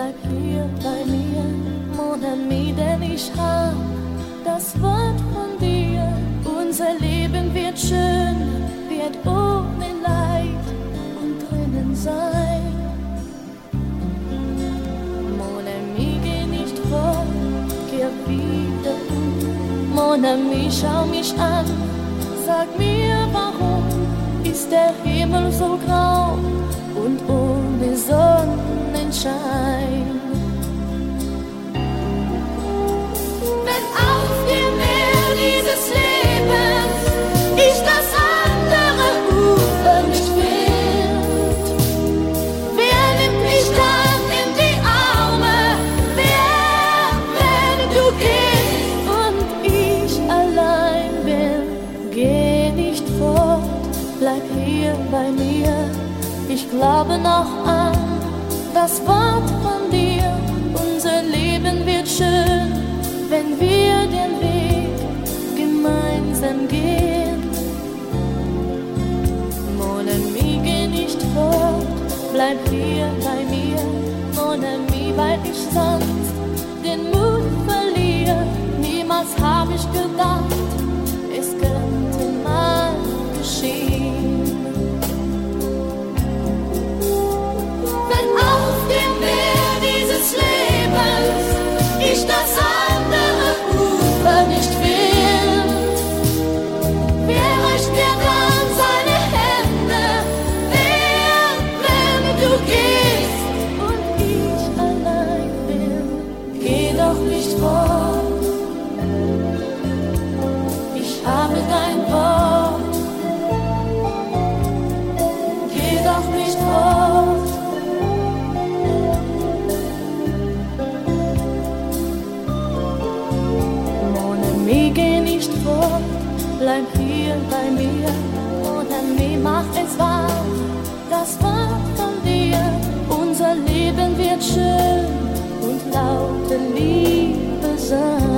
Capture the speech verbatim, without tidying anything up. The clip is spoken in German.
bleib hier bei mir, mon ami, denn ich hab das Wort von dir. Unser Leben wird schön, wird ohne Leid und drinnen sein. Mon ami, geh nicht fort, kehr wieder um. Mon ami, schau mich an, sag mir, warum ist der Himmel so grau und ohne Sonnenschein? Wenn auf dem Meer dieses Lebens ich das andere Ufer nicht find, wer nimmt mich dann in die Arme, wer, wenn du gehst und ich allein bin? Geh nicht fort, bleib hier bei mir, ich glaube noch an das Wort von dir. Unser Leben wird schön, wenn wir den Weg gemeinsam gehen. Mon ami, geh nicht fort, bleib hier bei mir, mon ami, weil ich sonst den Mut verliere. Niemals hab ich gedacht, es könnte mal geschehen. Wenn auf dem Meer dieses Lebens ich das andere Ufer nicht find, wer reicht mir dann seine Hände? Wer, wenn du gehst und ich allein bin? Geh doch nicht fort, ich habe dein Wort. Geh doch nicht fort. Geh nicht fort, bleib hier bei mir, mon ami, mach es wahr, das Wort von dir. Unser Leben wird schön und laute Liebe sein.